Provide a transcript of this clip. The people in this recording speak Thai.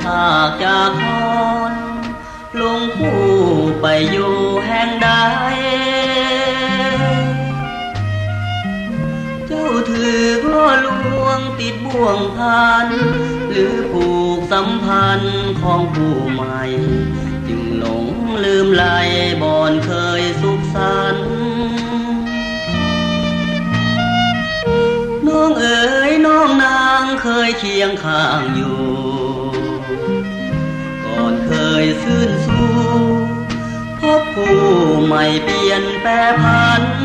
หากจากฮอนลงคู่ไปอยู่แห่งใดเจ้าถือล่อลวงติดบ่วงพันหรือผูกสัมพันธ์ของผู้ใหม่จึงหลงลืมไหลบ่อนเคยสุขสันต์น้องเอ๋ยน้องนางเคยเคียงข้างอยู่ก่อนเคยซื่นสู้พบผู้ใหม่เปลี่ยนแปรพันธุ์